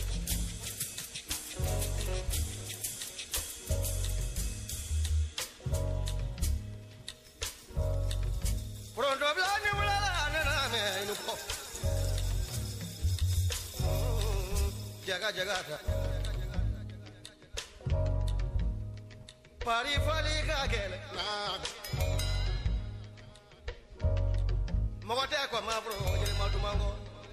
pronto blani wala na na me no ko jaga jaga ta Pari fali kagele na Mogote kwa mabro jele matumango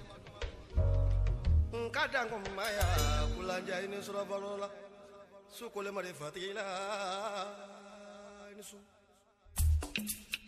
Nkadango maya kulanja ini sura balola Sukole mare fatila ini su